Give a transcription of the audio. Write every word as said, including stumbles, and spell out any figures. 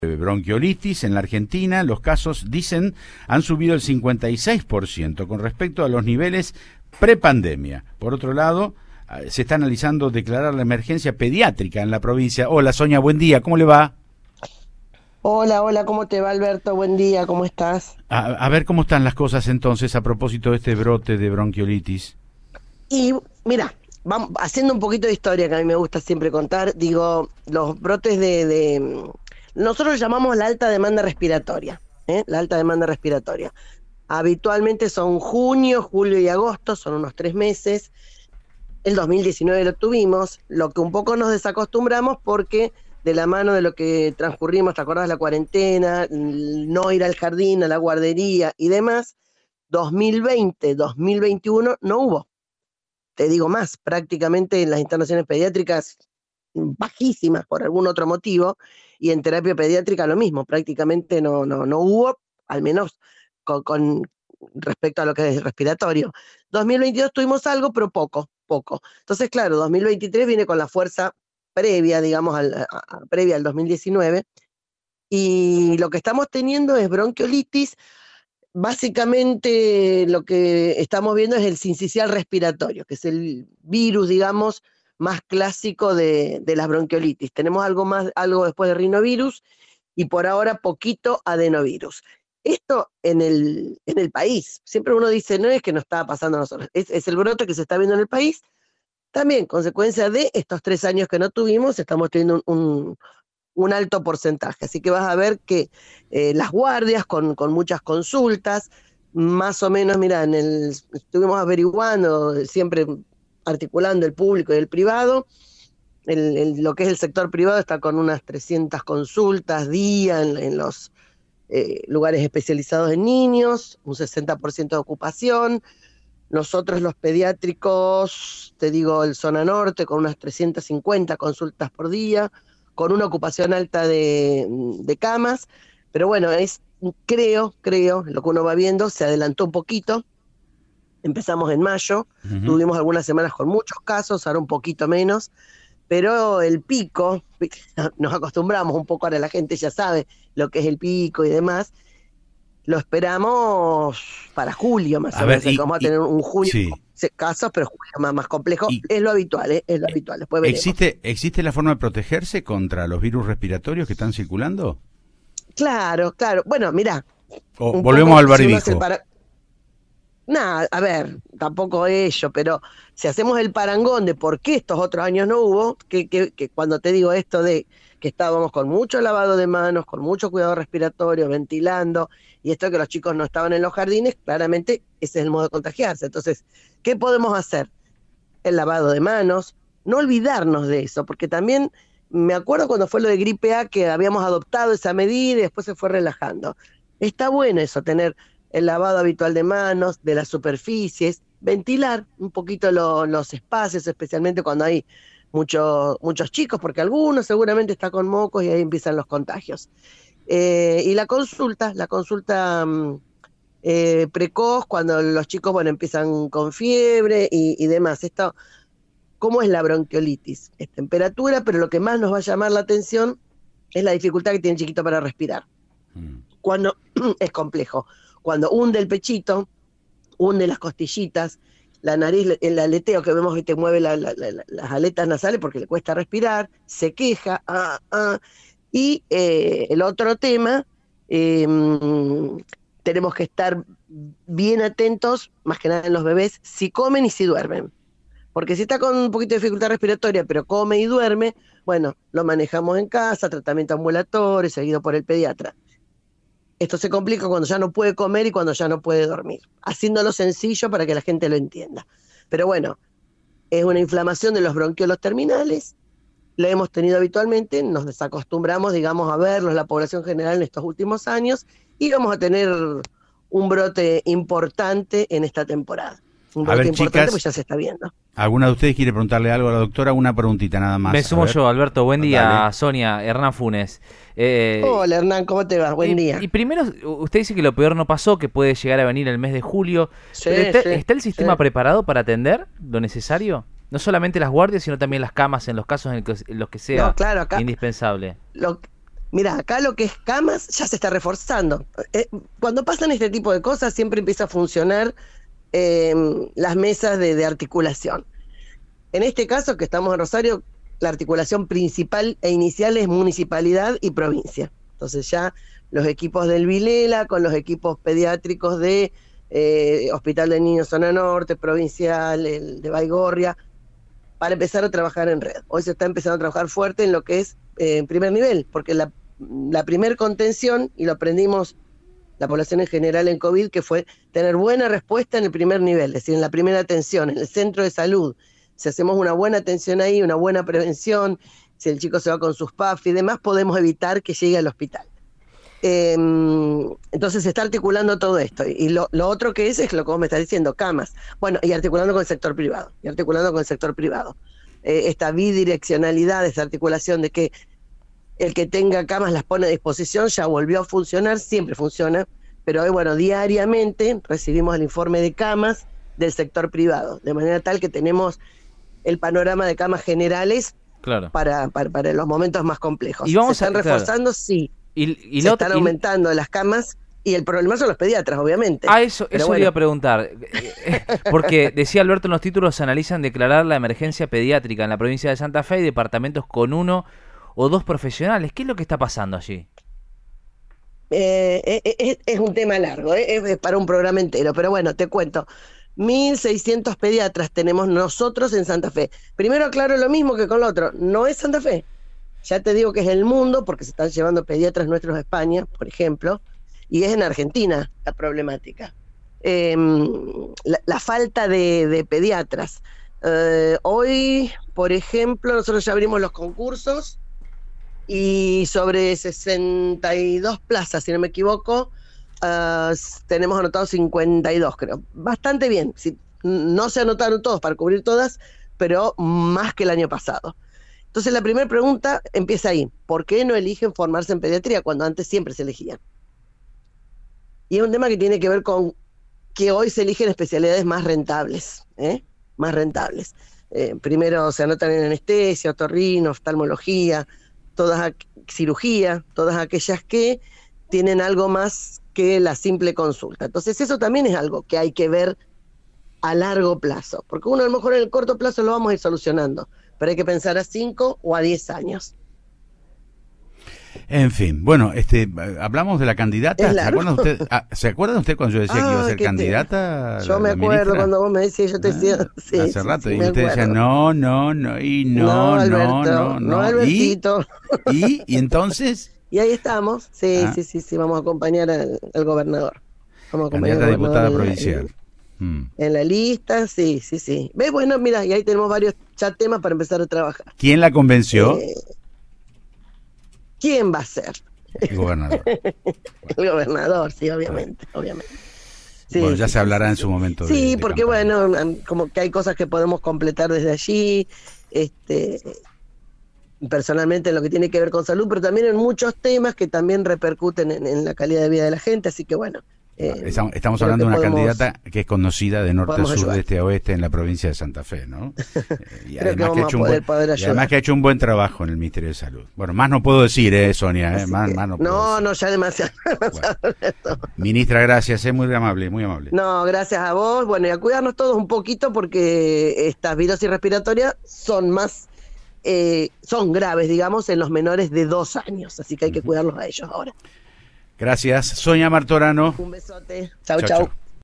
Bronquiolitis en la Argentina, los casos, dicen, han subido el cincuenta y seis por ciento con respecto a los niveles prepandemia. Por otro lado, se está analizando declarar la emergencia pediátrica en la provincia. Hola, Sonia, buen día, ¿cómo le va? Hola, hola, ¿cómo te va, Alberto? Buen día, ¿cómo estás? A, a ver cómo están las cosas entonces a propósito de este brote de bronquiolitis. Y mira, vamos haciendo un poquito de historia que a mí me gusta siempre contar. Digo, los brotes de... de nosotros llamamos la alta demanda respiratoria, ¿eh? La alta demanda respiratoria. Habitualmente son junio, julio y agosto, son unos tres meses. El dos mil diecinueve lo tuvimos, lo que un poco nos desacostumbramos porque de la mano de lo que transcurrimos, ¿te acordás? La cuarentena, no ir al jardín, a la guardería y demás, dos mil veinte, dos mil veintiuno no hubo. Te digo más, prácticamente en las internaciones pediátricas bajísimas por algún otro motivo, y en terapia pediátrica lo mismo, prácticamente no, no, no hubo, al menos con, con respecto a lo que es respiratorio. dos mil veintidós tuvimos algo, pero poco, poco. Entonces, claro, dos mil veintitrés viene con la fuerza previa, digamos, al, a, a, previa al dos mil diecinueve, y lo que estamos teniendo es bronquiolitis. Básicamente lo que estamos viendo es el sincicial respiratorio, que es el virus, digamos, más clásico de, de las bronquiolitis. Tenemos algo más, algo después de rinovirus y por ahora poquito adenovirus. Esto en el, en el país, siempre uno dice, no es que nos está pasando a nosotros, es, es el brote que se está viendo en el país. También, consecuencia de estos tres años que no tuvimos, estamos teniendo un, un, un alto porcentaje. Así que vas a ver que eh, las guardias con, con muchas consultas, más o menos, mira, en el, estuvimos averiguando, siempre articulando el público y el privado, el, el, lo que es el sector privado está con unas trescientas consultas día en, en los eh, lugares especializados en niños, un sesenta por ciento de ocupación. Nosotros los pediátricos, te digo, el zona norte, con unas trescientas cincuenta consultas por día, con una ocupación alta de, de camas, pero bueno, es creo, creo, lo que uno va viendo, se adelantó un poquito. Empezamos en mayo, uh-huh. Tuvimos algunas semanas con muchos casos, ahora un poquito menos, pero el pico, nos acostumbramos un poco, ahora la gente ya sabe lo que es el pico y demás, lo esperamos para julio más o menos, vamos a tener un julio sí. casos, pero julio más, más complejo, y, es lo habitual, ¿eh? es lo habitual. Después ¿existe, ¿Existe la forma de protegerse contra los virus respiratorios que están circulando? Claro, claro, bueno, mirá. O volvemos al barbijo. Si Nada, a ver, tampoco ello, pero si hacemos el parangón de por qué estos otros años no hubo, que, que, que cuando te digo esto de que estábamos con mucho lavado de manos, con mucho cuidado respiratorio, ventilando, y esto que los chicos no estaban en los jardines, claramente ese es el modo de contagiarse. Entonces, ¿qué podemos hacer? El lavado de manos, no olvidarnos de eso, porque también me acuerdo cuando fue lo de gripe A que habíamos adoptado esa medida y después se fue relajando. Está bueno eso, tener el lavado habitual de manos, de las superficies, ventilar un poquito lo, los espacios, especialmente cuando hay mucho, muchos chicos, porque algunos seguramente está con mocos y ahí empiezan los contagios. Eh, y la consulta, la consulta eh, precoz, cuando los chicos, bueno, empiezan con fiebre y, y demás. Esto, ¿cómo es la bronquiolitis? Es temperatura, pero lo que más nos va a llamar la atención es la dificultad que tiene el chiquito para respirar. Mm. Cuando es complejo. Cuando hunde el pechito, hunde las costillitas, la nariz, el aleteo que vemos que te mueve la, la, la, las aletas nasales porque le cuesta respirar, se queja, ah, ah. Y eh, el otro tema, eh, tenemos que estar bien atentos, más que nada en los bebés, si comen y si duermen. Porque si está con un poquito de dificultad respiratoria, pero come y duerme, bueno, lo manejamos en casa, tratamiento ambulatorio, seguido por el pediatra. Esto se complica cuando ya no puede comer y cuando ya no puede dormir, haciéndolo sencillo para que la gente lo entienda. Pero bueno, es una inflamación de los bronquiolos terminales, la hemos tenido habitualmente, nos desacostumbramos, digamos, a verlo en la población general en estos últimos años y vamos a tener un brote importante en esta temporada. Un brote a ver, importante, chicas, pues ya se está viendo. ¿Alguna de ustedes quiere preguntarle algo a la doctora? Una preguntita nada más. Me sumo yo, Alberto. Buen día, Dale. Sonia, Hernán Funes. Eh, Hola, Hernán, ¿cómo te va? Buen y, día. Y primero, usted dice que lo peor no pasó, que puede llegar a venir el mes de julio. Sí, pero está, sí, ¿Está el sistema sí. preparado para atender lo necesario? No solamente las guardias, sino también las camas en los casos en, el que, en los que sea no, claro, acá, indispensable. Lo, Mira, acá lo que es camas ya se está reforzando. Eh, cuando pasan este tipo de cosas siempre empieza a funcionar eh, las mesas de, de articulación. En este caso, que estamos en Rosario, la articulación principal e inicial es municipalidad y provincia. Entonces ya los equipos del Vilela con los equipos pediátricos de eh, Hospital de Niños Zona Norte, provincial, el de Baigorria, para empezar a trabajar en red. Hoy se está empezando a trabajar fuerte en lo que es eh, primer nivel, porque la, la primer contención, y lo aprendimos la población en general en COVID, que fue tener buena respuesta en el primer nivel, es decir, en la primera atención, en el centro de salud. Si hacemos una buena atención ahí, una buena prevención, si el chico se va con sus P A F y demás, podemos evitar que llegue al hospital. Eh, entonces se está articulando todo esto. Y lo, lo otro que es, es lo que vos me estás diciendo, camas. Bueno, y articulando con el sector privado, y articulando con el sector privado. Eh, esta bidireccionalidad, esta articulación de que el que tenga camas las pone a disposición, ya volvió a funcionar, siempre funciona, pero hoy, bueno, diariamente recibimos el informe de camas del sector privado, de manera tal que tenemos el panorama de camas generales claro. para, para, para los momentos más complejos. Y vamos ¿Se están a, reforzando? claro. Sí. Y, y Se lo, están y, aumentando las camas y el problema son los pediatras, obviamente. Ah, eso, Pero eso bueno. le iba a preguntar. Porque decía Alberto en los títulos, se analizan declarar la emergencia pediátrica en la provincia de Santa Fe y departamentos con uno o dos profesionales. ¿Qué es lo que está pasando allí? Eh, es, es un tema largo, eh, es para un programa entero, pero bueno, te cuento. mil seiscientos pediatras tenemos nosotros en Santa Fe. Primero aclaro lo mismo que con lo otro, no es Santa Fe. Ya te digo que es el mundo, porque se están llevando pediatras nuestros a España, por ejemplo, y es en Argentina la problemática. Eh, la, la falta de, de pediatras. Eh, hoy, por ejemplo, nosotros ya abrimos los concursos y sobre sesenta y dos plazas, si no me equivoco, uh, tenemos anotados cincuenta y dos, creo. Bastante bien. Si, no se anotaron todos para cubrir todas, pero más que el año pasado. Entonces la primera pregunta empieza ahí. ¿Por qué no eligen formarse en pediatría cuando antes siempre se elegían? Y es un tema que tiene que ver con que hoy se eligen especialidades más rentables, ¿eh? Más rentables. Eh, primero se anotan en anestesia, otorrino, oftalmología, todas cirugía, todas aquellas que tienen algo más que la simple consulta. Entonces eso también es algo que hay que ver a largo plazo, porque uno a lo mejor en el corto plazo lo vamos a ir solucionando, pero hay que pensar a cinco o a diez años. En fin, bueno, este, hablamos de la candidata. ¿Se acuerdan usted, ah, ¿Se acuerdan usted cuando yo decía ah, que iba a ser candidata? Te... Yo la, me la acuerdo ministra? Cuando vos me decías, yo te decía, ah, sí, hace sí, rato, sí, y usted decía no, no, no, y no, no, Alberto, no, no, no, no, Albertito. ¿Y? ¿Y? ¿Y entonces? Y ahí estamos, sí, ah. sí, sí, sí, vamos a acompañar al, al gobernador. Vamos a acompañar Candidata al a diputada en provincial. La, en, en la lista, sí, sí, sí. ¿Ves? Bueno, mira, y ahí tenemos varios ya temas para empezar a trabajar. ¿Quién la convenció? Eh, ¿Quién va a ser? El gobernador. El gobernador, sí, obviamente, bueno. obviamente. Sí, bueno, ya sí, se hablará sí, en su momento. Sí, de, de porque campaña. bueno, como que hay cosas que podemos completar desde allí, este, personalmente en lo que tiene que ver con salud, pero también en muchos temas que también repercuten en, en la calidad de vida de la gente, así que bueno. Eh, estamos estamos hablando de una podemos, candidata que es conocida de norte a sur, ayudar. de este a oeste en la provincia de Santa Fe, ¿no? y, además que, que, ha hecho poder, un buen, y además que ha hecho un buen trabajo en el Ministerio de Salud. Bueno, más no puedo decir, eh, Sonia, eh, más, que, más no, no, decir. no, ya demasiado. demasiado bueno. Ministra, gracias, es eh, muy amable, muy amable. No, gracias a vos, bueno, y a cuidarnos todos un poquito porque estas virosis respiratorias son más, eh, son graves, digamos, en los menores de dos años, así que hay que uh-huh. cuidarlos a ellos ahora. Gracias, Sonia Martorano. Un besote. Chau, chau. chau.